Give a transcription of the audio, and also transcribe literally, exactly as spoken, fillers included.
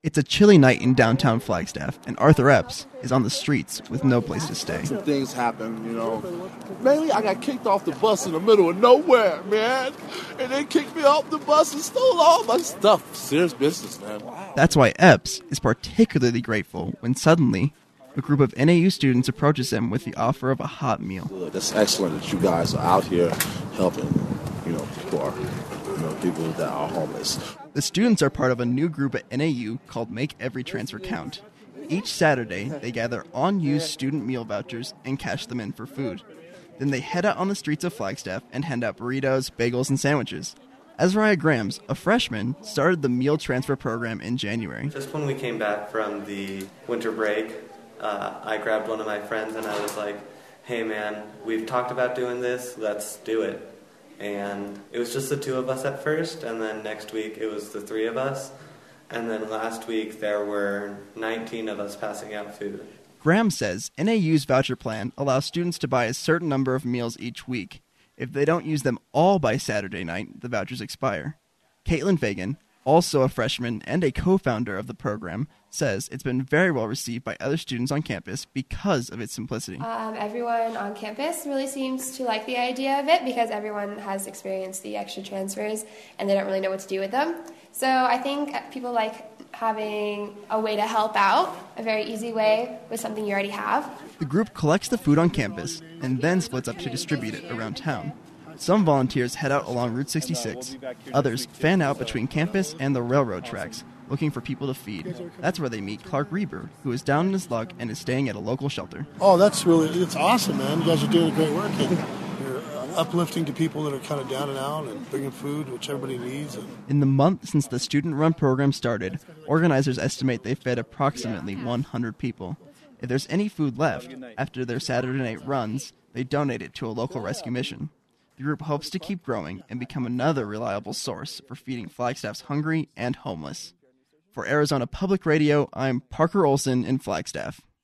It's a chilly night in downtown Flagstaff, and Arthur Epps is on the streets with no place to stay. Some things happen, you know. Mainly, I got kicked off the bus in the middle of nowhere, man. And they kicked me off the bus and stole all my stuff. Serious business, man. Wow. That's why Epps is particularly grateful when suddenly a group of N A U students approaches him with the offer of a hot meal. That's excellent that you guys are out here helping, you know, poor, you know, people that are homeless. The students are part of a new group at N A U called Make Every Transfer Count. Each Saturday, they gather unused student meal vouchers and cash them in for food. Then they head out on the streets of Flagstaff and hand out burritos, bagels, and sandwiches. Azariah Grams, a freshman, started the meal transfer program in January. Just when we came back from the winter break, uh, I grabbed one of my friends and I was like, hey man, we've talked about doing this, let's do it. And it was just the two of us at first, and then next week it was the three of us, and then last week there were nineteen of us passing out food. Graham says N A U's voucher plan allows students to buy a certain number of meals each week. If they don't use them all by Saturday night, the vouchers expire. Caitlin Fagan, also a freshman and a co-founder of the program, says it's been very well received by other students on campus because of its simplicity. Um, everyone on campus really seems to like the idea of it because everyone has experienced the extra transfers and they don't really know what to do with them. So I think people like having a way to help out, a very easy way with something you already have. The group collects the food on campus and then splits up to distribute it around town. Some volunteers head out along Route sixty-six. Others fan out between campus and the railroad tracks, looking for people to feed. That's where they meet Clark Reber, who is down in his luck and is staying at a local shelter. Oh, that's really, it's awesome, man. You guys are doing great work. And you're uplifting to people that are kind of down and out and bringing food, which everybody needs. And in the month since the student-run program started, organizers estimate they fed approximately one hundred people. If there's any food left after their Saturday night runs, they donate it to a local rescue mission. The group hopes to keep growing and become another reliable source for feeding Flagstaff's hungry and homeless. For Arizona Public Radio, I'm Parker Olson in Flagstaff.